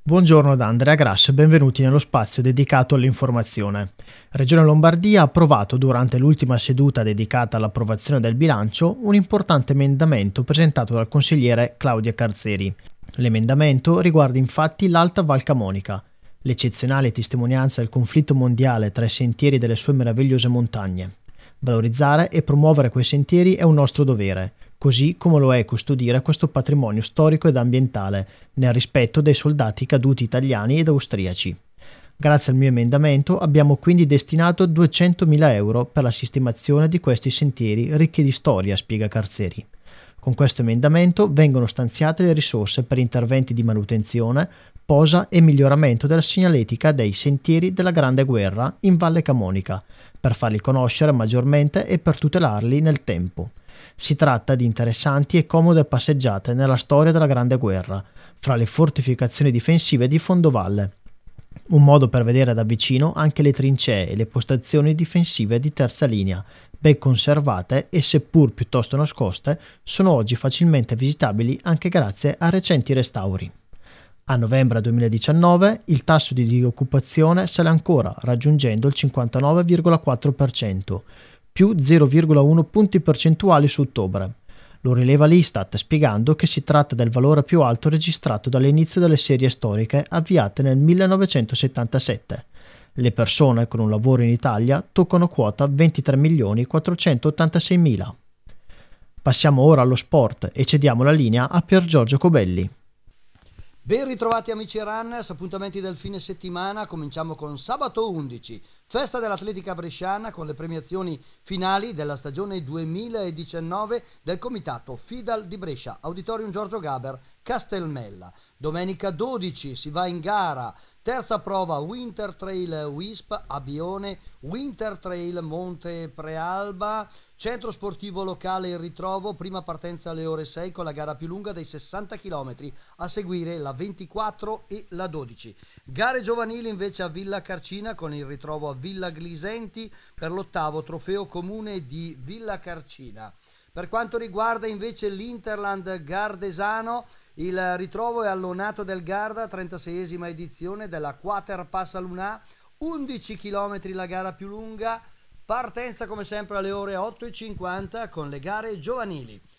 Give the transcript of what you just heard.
Buongiorno da Andrea Grass, benvenuti nello spazio dedicato all'informazione. Regione Lombardia ha approvato durante l'ultima seduta dedicata all'approvazione del bilancio un importante emendamento presentato dal consigliere Claudia Carzeri. L'emendamento riguarda infatti l'Alta Val Camonica, l'eccezionale testimonianza del conflitto mondiale tra i sentieri delle sue meravigliose montagne. Valorizzare e promuovere quei sentieri è un nostro dovere, così come lo è custodire questo patrimonio storico ed ambientale, nel rispetto dei soldati caduti italiani ed austriaci. Grazie al mio emendamento abbiamo quindi destinato 200.000 euro per la sistemazione di questi sentieri ricchi di storia, spiega Carzeri. Con questo emendamento vengono stanziate le risorse per interventi di manutenzione, posa e miglioramento della segnaletica dei sentieri della Grande Guerra in Valle Camonica, per farli conoscere maggiormente e per tutelarli nel tempo. Si tratta di interessanti e comode passeggiate nella storia della Grande Guerra, fra le fortificazioni difensive di fondovalle. Un modo per vedere da vicino anche le trincee e le postazioni difensive di terza linea, ben conservate e seppur piuttosto nascoste, sono oggi facilmente visitabili anche grazie a recenti restauri. A novembre 2019 il tasso di disoccupazione sale ancora, raggiungendo il 59,4%, più 0,1 punti percentuali su ottobre. Lo rileva l'Istat, spiegando che si tratta del valore più alto registrato dall'inizio delle serie storiche avviate nel 1977. Le persone con un lavoro in Italia toccano quota 23.486.000. Passiamo ora allo sport e cediamo la linea a Pier Giorgio Cobelli. Ben ritrovati amici runners, appuntamenti del fine settimana. Cominciamo con sabato 11, festa dell'atletica bresciana con le premiazioni finali della stagione 2019 del comitato FIDAL di Brescia, Auditorium Giorgio Gaber, Castelmella. Domenica 12 si va in gara, terza prova Winter Trail Wisp a Bione, Winter Trail Monte Prealba, centro sportivo locale Il Ritrovo, prima partenza alle ore 6 con la gara più lunga dei 60 km, a seguire la 24 e la 12. Gare giovanili invece a Villa Carcina con Il Ritrovo a Villa Glisenti per l'8º trofeo comune di Villa Carcina. Per quanto riguarda invece l'Interland Gardesano, il ritrovo è all'Onato del Garda, 36esima edizione della Quater Passa Lunà, 11 km la gara più lunga, partenza come sempre alle ore 8:50 con le gare giovanili.